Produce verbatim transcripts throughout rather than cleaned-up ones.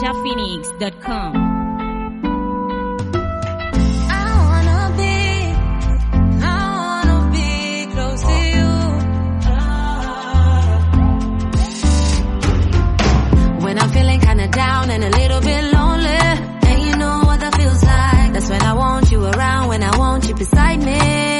ninja phoenix dot com. Down and a little bit lonely, and you know what that feels like. That's when I want you around, when I want you beside me.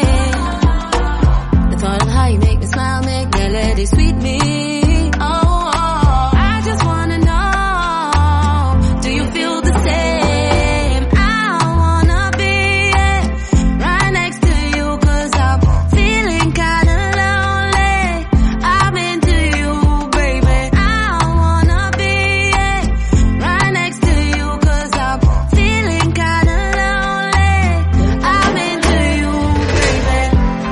The thought of how you make me smile, make melody sweet me. Oh, oh, I just wanna know, do you feel the same? I wanna be right next to you, cause I'm feeling kinda lonely. I'm into you, baby. I wanna be right next to you, cause I'm feeling kinda lonely. I'm into you, baby.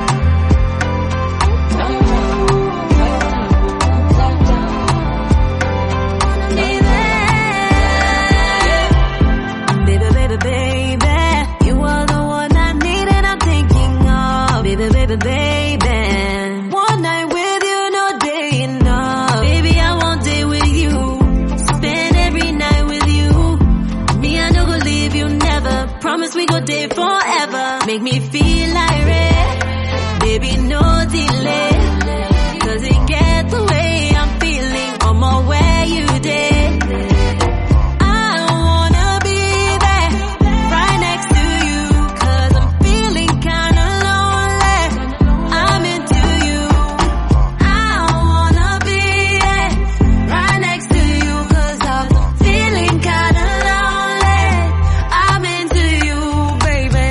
Baby, baby, baby, you are the one I need and I'm thinking of. Baby, baby, baby, one night with you, no day enough. Baby, I want day with you, spend every night with you. Me, I no go leave you never. Promise we go day forever. Make me feel like red, baby, no delay. Cause it get the way I'm feeling on my way you did. I wanna be there, right next to you, cause I'm feeling kinda lonely. I'm into you. I wanna be there, right next to you, cause I'm feeling kinda lonely. I'm into you, baby.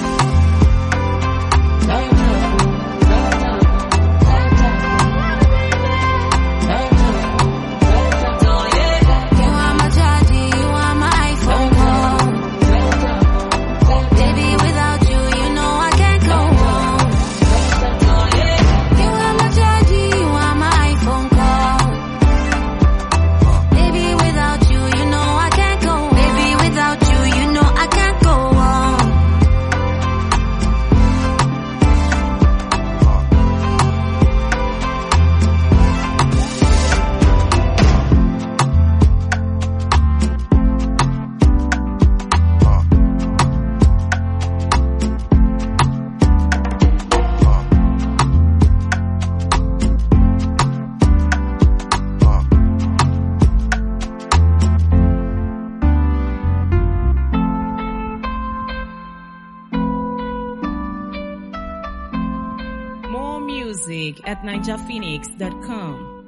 You are my charger, you are my iPhone call. Baby, without you, you know I can't go home. You are my charger, you are my iPhone call. Baby, without you, you know I can't go home. Baby, without you, you know I can't go home. More music at ninja phoenix dot com.